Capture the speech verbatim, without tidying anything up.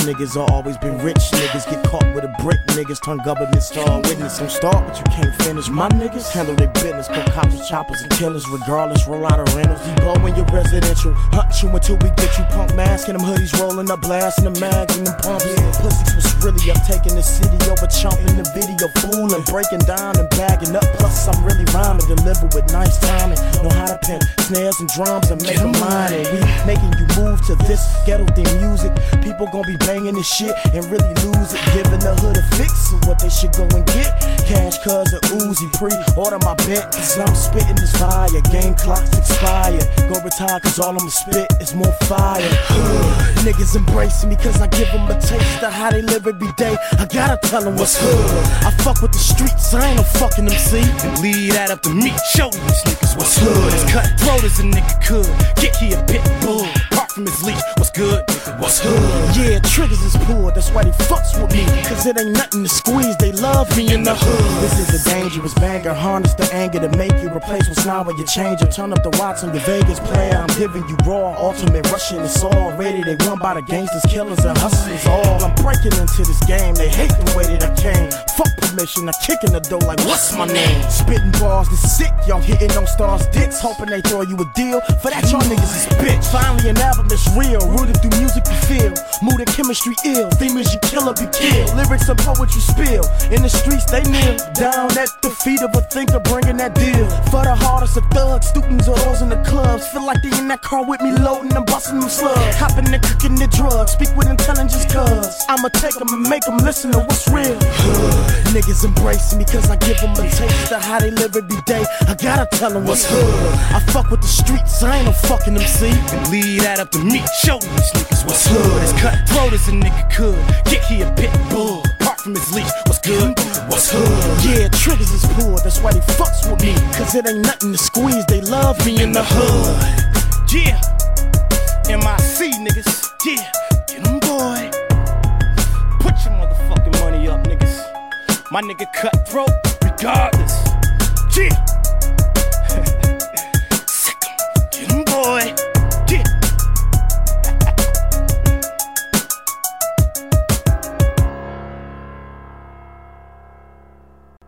niggas have always been rich niggas. Get caught with a brick, niggas turn government star witness. Don't start, but you can't finish. My niggas handle their business, put coppers, choppers, and killers. Regardless, roll out of rentals. You blow in your residential, hunt you until we get you. Punk mask and them hoodies rolling up, blasting the mags and them pumps. Yeah, pussies was really up, taking the city over, chumping the video, fooling, breaking down and bagging up. Plus, I'm really rhyming, deliver with nice timing. Know how to pen snares and drums and make them mine. And we making you move to this ghetto thing music. People gon' be banging this shit and really lose it. Giving the hood a fix of what they should go and get. Cash, cuz, a Uzi, pre-order my bet. Cause I'm spitting this fire, game clocks expire. Go retire cause all I'ma spit is more fire. Niggas embracing me cause I give them a taste of how they live every day. I gotta tell them what's hood. I fuck with the streets, I ain't no fucking M C. And lead that up to me, show these niggas what's hood. As cutthroat as a nigga could, kick he a pit bull. Apart from his leash, what's good, what's hood. Yeah, triggers is poor, that's why they fucks with me. Cause it ain't nothing to squeeze, they love me in the hood. This is a dangerous banger, harness the anger to make you replace what's not when you change it. Turn up the watts on your Vegas player, I'm giving you raw, ultimate rushing, it's all ready. They run by the gangsters, killers, and hustlers all. I'm breaking into this game, they hate the way that I came. Fuck permission, I kick in the door like what's my name? Spitting bars, this sick, y'all hitting on stars' dicks, hoping they throw you a deal. For that y'all niggas is bitch. Finally an album that's real, rooted through music you feel. Mood and chemistry ill, theme is you kill or be killed. Lyrics and poetry spill, in the streets they kneel. Down at the feet of a thinker, bringing that deal. For the hardest of thugs, students or those in the clubs. Feel like they in that car with me loading and busting them slugs. Hopping and cooking the drugs, speak with intelligence cuz I'ma take them and make them listen to what's real. Niggas embracing me cause I give them a taste of how they live every day. I gotta tell them what's hood. I fuck with the streets, I ain't no fucking M C. And lead that up to me, show these niggas what's hood. As cutthroat as a nigga could, kick he a pit bull. Apart from his leash, what's good, what's hood. Yeah, triggers is poor, that's why they fucks with me. Cause it ain't nothing to squeeze, they love me in the hood. Yeah, M I C niggas, yeah, get 'em boy. Put your motherfucking money up niggas. My nigga cutthroat, regardless. Yeah.